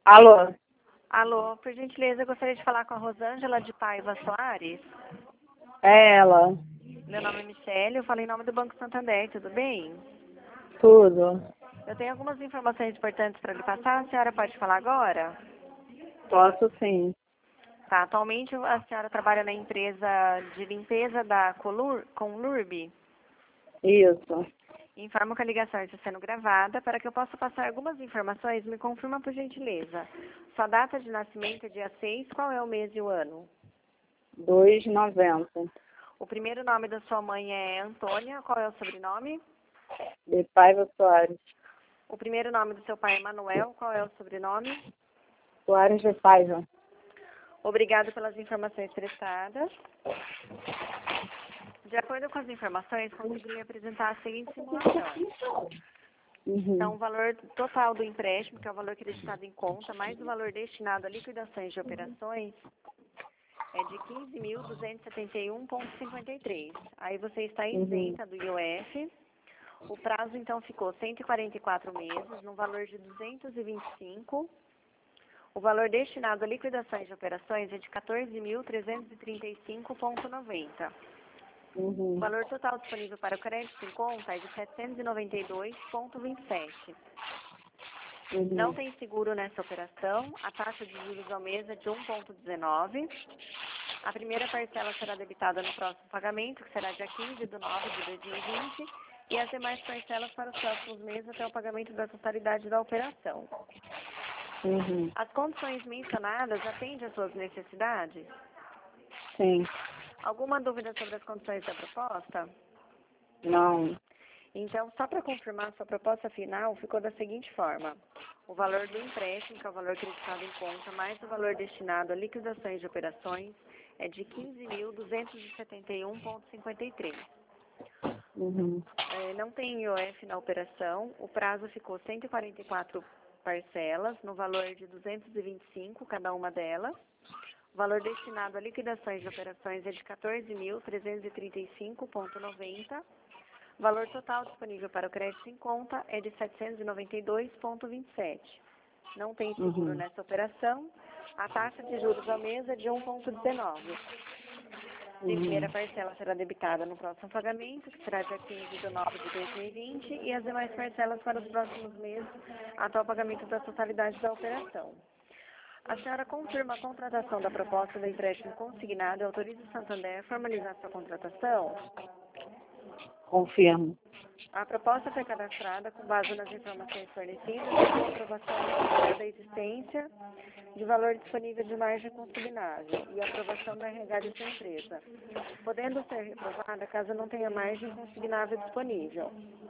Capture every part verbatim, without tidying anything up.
Alô? Alô, por gentileza, eu gostaria de falar com a Rosângela de Paiva Soares. É ela. Meu nome é Michele, eu falo em nome do Banco Santander, tudo bem? Tudo. Eu tenho algumas informações importantes para lhe passar, a senhora pode falar agora? Posso sim. Tá, atualmente a senhora trabalha na empresa de limpeza da Colur, Conlurb. Isso. Informo que a ligação está sendo gravada. Para que eu possa passar algumas informações, me confirma por gentileza. Sua data de nascimento é dia seis, qual é o mês e o ano? dois e noventa. O primeiro nome da sua mãe é Antônia, qual é o sobrenome? De Paiva Soares. O primeiro nome do seu pai é Manuel, qual é o sobrenome? Soares de Paiva. Obrigado pelas informações prestadas. De acordo com as informações, consegui lhe apresentar a seguinte simulação. Uhum. Então, o valor total do empréstimo, que é o valor acreditado em conta, mais o valor destinado a liquidações de operações, é de quinze mil duzentos e setenta e um vírgula cinquenta e três. Aí você está isenta do I O F. O prazo, então, ficou cento e quarenta e quatro meses, no valor de duzentos e vinte e cinco. O valor destinado a liquidações de operações é de quatorze mil trezentos e trinta e cinco vírgula noventa. Uhum. O valor total disponível para o crédito em conta é de setecentos e noventa e dois vírgula vinte e sete. Uhum. Não tem seguro nessa operação. A taxa de juros ao mês é de um vírgula dezenove. A primeira parcela será debitada no próximo pagamento, que será dia quinze de nove de dois mil e vinte, e as demais parcelas para os próximos meses até o pagamento da totalidade da operação. Uhum. As condições mencionadas atendem às suas necessidades? Sim. Alguma dúvida sobre as condições da proposta? Não. Então, só para confirmar, sua proposta final ficou da seguinte forma. O valor do empréstimo, que é o valor acreditado em conta, mais o valor destinado a liquidações de operações, é de quinze mil duzentos e setenta e um vírgula cinquenta e três. Uhum. É, não tem I O F na operação. O prazo ficou cento e quarenta e quatro parcelas, no valor de duzentos e vinte e cinco cada uma delas. O valor destinado a liquidações de operações é de quatorze mil trezentos e trinta e cinco vírgula noventa. O valor total disponível para o crédito em conta é de setecentos e noventa e dois vírgula vinte e sete. Não tem seguro Uhum. nessa operação. A taxa de juros ao mês é de um vírgula dezenove. A primeira parcela será debitada no próximo pagamento, que será dia quinze de nove de dois mil e vinte, e as demais parcelas para os próximos meses, até o pagamento da totalidade da operação. A senhora confirma a contratação da proposta do empréstimo consignado e autoriza o Santander a formalizar sua contratação? Confirmo. A proposta foi cadastrada com base nas informações fornecidas e com aprovação considerada a existência de valor disponível de margem consignável e aprovação da R H de sua empresa, podendo ser reprovada caso não tenha margem consignável disponível.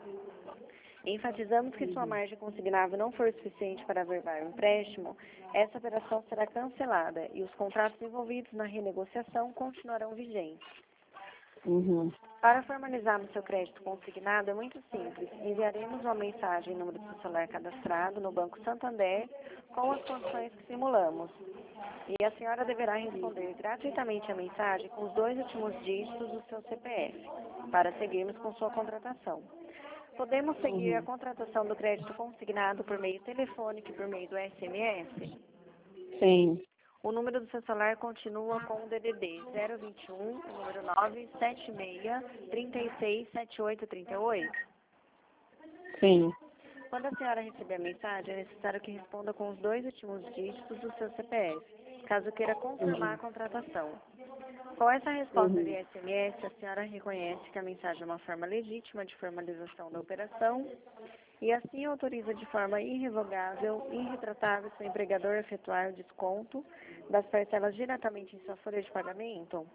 Enfatizamos que sua margem consignável não for suficiente para averbar o empréstimo, essa operação será cancelada e os contratos envolvidos na renegociação continuarão vigentes. Uhum. Para formalizarmos seu crédito consignado é muito simples. Enviaremos uma mensagem em número do seu celular cadastrado no Banco Santander com as condições que simulamos. E a senhora deverá responder gratuitamente a mensagem com os dois últimos dígitos do seu C P F, para seguirmos com sua contratação. Podemos seguir a contratação do crédito consignado por meio telefônico e por meio do S M S? Sim. O número do seu celular continua com o D D D zero vinte e um, o número nove sete seis, três seis, sete oito três oito. Sim. Quando a senhora receber a mensagem, é necessário que responda com os dois últimos dígitos do seu C P F, caso queira confirmar a contratação. Com essa resposta Uhum. via S M S, a senhora reconhece que a mensagem é uma forma legítima de formalização da operação e assim autoriza de forma irrevogável e irretratável seu empregador a efetuar o desconto das parcelas diretamente em sua folha de pagamento?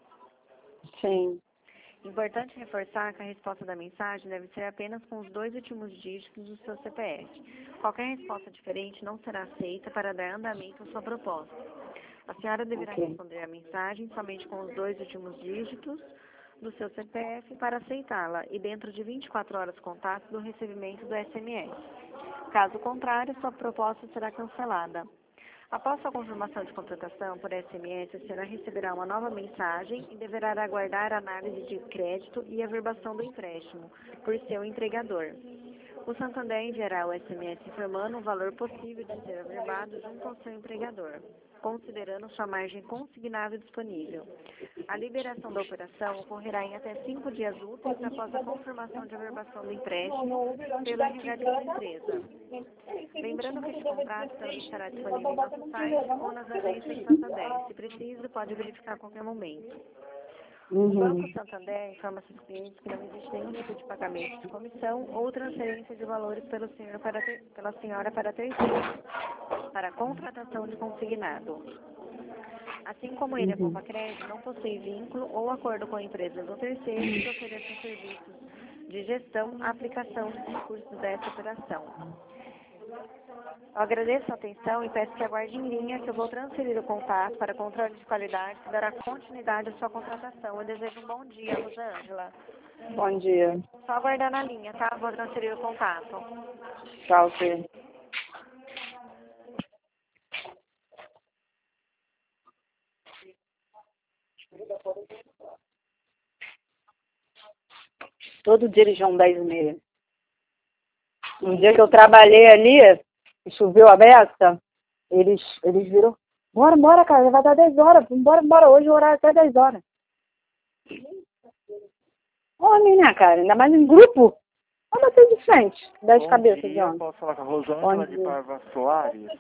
Sim. Importante reforçar que a resposta da mensagem deve ser apenas com os dois últimos dígitos do seu C P F. Qualquer resposta diferente não será aceita para dar andamento à sua proposta. A senhora deverá Ok. responder a mensagem somente com os dois últimos dígitos do seu C P F para aceitá-la e dentro de vinte e quatro horas contato do recebimento do S M S. Caso contrário, sua proposta será cancelada. Após sua confirmação de contratação por S M S, a senhora receberá uma nova mensagem e deverá aguardar a análise de crédito e averbação do empréstimo por seu empregador. O Santander enviará o S M S informando o valor possível de ser averbado junto ao seu empregador, considerando sua margem consignável disponível. A liberação da operação ocorrerá em até cinco dias úteis após a confirmação de averbação do empréstimo pelo R H da empresa. Lembrando que este contrato também estará disponível em nosso site ou nas agências Santander. Se preciso, pode verificar a qualquer momento. O Uhum. Banco Santander informa seus clientes que não existe nenhum tipo de pagamento de comissão ou transferência de valores pelo senhor para ter, pela senhora para terceiros, para contratação de consignado. Assim como ele, a Uhum. Compacred não possui vínculo ou acordo com empresas ou terceiros que ofereçam serviços de gestão, aplicação dos recursos dessa operação. Eu agradeço a atenção e peço que aguarde em linha que eu vou transferir o contato para controle de qualidade que dará continuidade à sua contratação. Eu desejo um bom dia, Rosângela. Bom dia. Só aguardar na linha, tá? Vou transferir o contato. Tchau, Fê. Todo dia eles vão dez e meia. Um dia que eu trabalhei ali, e choveu a beça, eles, eles viram, bora, bora, cara, já vai dar dez horas, bora, bora, hoje o horário é até dez horas. Homem, né, cara, ainda mais em grupo. Vamos bater de frente, dez Bom cabeças de dia, homem. posso falar com a Bom Rosângela de dia. Parva Soares?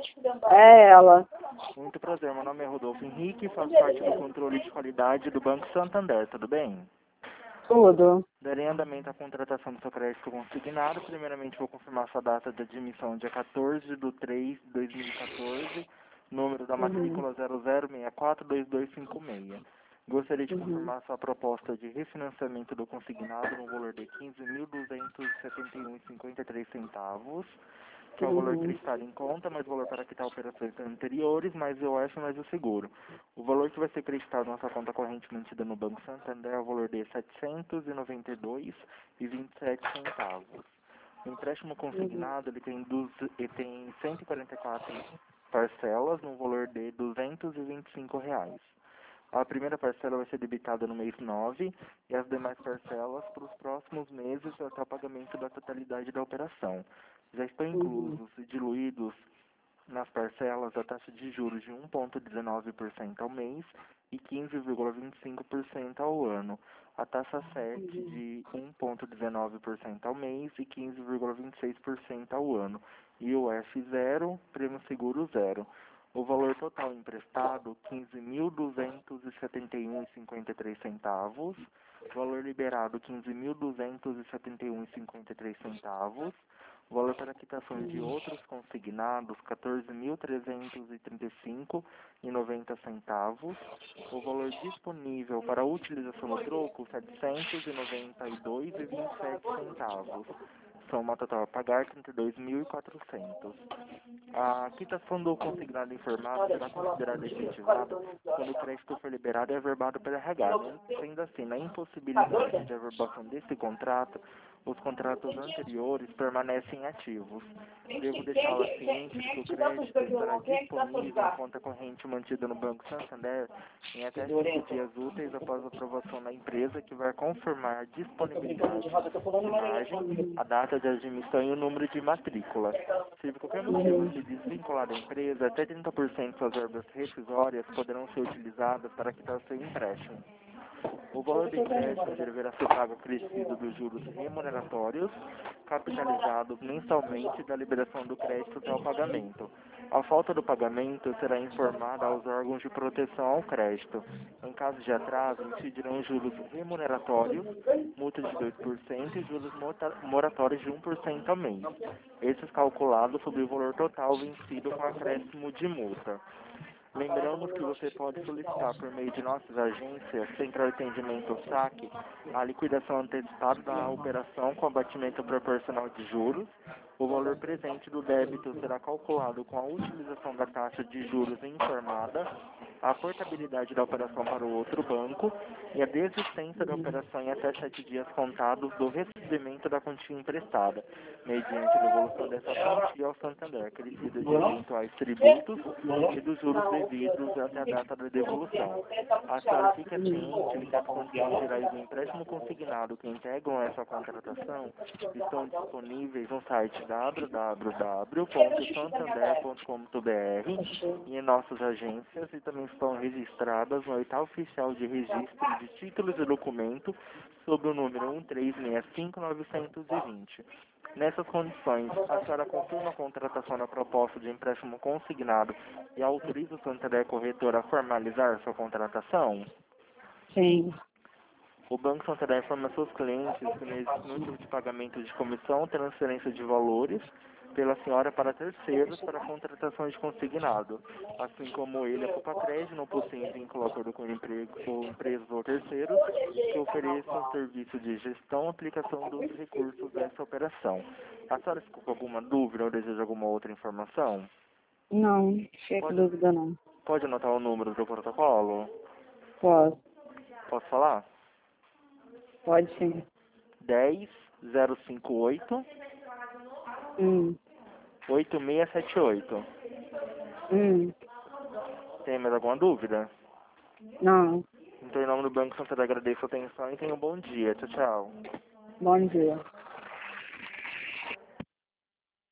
É ela. Muito prazer, meu nome é Rodolfo Henrique, faço parte do controle de qualidade do Banco Santander, tudo bem? Tudo. Darei andamento à contratação do seu crédito consignado. Primeiramente, vou confirmar sua data de admissão, dia quatorze de três de dois mil e quatorze, número da matrícula Uhum. zero zero seis quatro dois dois cinco seis. Gostaria de Uhum. confirmar sua proposta de refinanciamento do consignado no valor de quinze mil duzentos e setenta e um reais e cinquenta e três centavos, que é o valor Uhum. cristal em conta, mais o valor para quitar operações anteriores, mais o I O F, mais o seguro. O valor que vai ser creditado na sua conta corrente mantida no Banco Santander é o valor de setecentos e noventa e dois reais e vinte e sete centavos. O empréstimo consignado ele tem, duz, ele tem cento e quarenta e quatro parcelas no valor de duzentos e vinte e cinco reais. A primeira parcela vai ser debitada no mês nove e as demais parcelas para os próximos meses até o pagamento da totalidade da operação. Já estão Uhum. inclusos e diluídos nas parcelas a taxa de juros de um vírgula dezenove por cento ao mês e quinze vírgula vinte e cinco por cento ao ano. A taxa sete de um vírgula dezenove por cento ao mês e quinze vírgula vinte e seis por cento ao ano. I O F zero, prêmio seguro zero. O valor total emprestado, quinze mil duzentos e setenta e um reais e cinquenta e três centavos. Valor liberado, quinze mil duzentos e setenta e um reais e cinquenta e três centavos. O valor para quitação de outros consignados, quatorze mil trezentos e trinta e cinco reais e noventa centavos. O valor disponível para utilização no troco, setecentos e noventa e dois reais e vinte e sete centavos. Soma total a pagar, trinta e dois mil e quatrocentos. A quitação do consignado informado será considerada efetivada quando o crédito for liberado e averbado pelo R H. Né? Sendo assim, na impossibilidade de averbação desse contrato, os contratos anteriores permanecem ativos. Devo deixá-la ciente de que o crédito estará disponível em conta corrente mantida no Banco Santander em até cinco dias úteis após a aprovação da empresa, que vai confirmar a disponibilidade de margem, a data de admissão e o número de matrícula. Se por qualquer motivo se desvincular da empresa, até trinta por cento das verbas rescisórias poderão ser utilizadas para quitar o seu empréstimo. O valor do empréstimo deverá ser pago acrescido dos juros remuneratórios, capitalizados mensalmente da liberação do crédito até o pagamento. A falta do pagamento será informada aos órgãos de proteção ao crédito. Em caso de atraso, incidirão juros remuneratórios, multa de dois por cento e juros moratórios de um por cento ao mês. Esses calculados sobre o valor total vencido com acréscimo de multa. Lembramos que você pode solicitar por meio de nossas agências, Central de Atendimento ou saque, a liquidação antecipada da operação com abatimento proporcional de juros. O valor presente do débito será calculado com a utilização da taxa de juros informada, a portabilidade da operação para o outro banco e a desistência da operação em até sete dias contados do recebimento da quantia emprestada, mediante a devolução dessa quantia ao Santander, acrescida de eventuais tributos e dos juros devidos até a data da devolução. A senhora fica ciente que as condições gerais do empréstimo consignado que integram essa contratação estão disponíveis no site w w w ponto santander ponto com ponto b r e em nossas agências, e também estão registradas no edital oficial de registro de títulos e documentos sob o número um três seis cinco nove dois zero. Nessas condições, a senhora confirma a contratação da proposta de empréstimo consignado e autoriza o Santander Corretora a formalizar sua contratação? Sim. O Banco Santander informa seus clientes que não existe nenhum tipo de pagamento de comissão ou transferência de valores pela senhora para terceiros para a contratação de consignado, assim como ele, a Copa Crédito, não possui vínculo acordo com emprego ou empresas ou terceiros que ofereçam serviço de gestão e aplicação dos recursos dessa operação. A senhora ficou com alguma dúvida ou deseja alguma outra informação? Não, fiquei com Pode, dúvida não. pode anotar o número do protocolo? Posso. Posso falar? Pode sim. dez zero cinco oito Hum. oito seis sete oito. Hum. Tem mais alguma dúvida? Não. Então, em nome do Banco Santander, agradeço a atenção e tenha um bom dia. Tchau, tchau. Bom dia.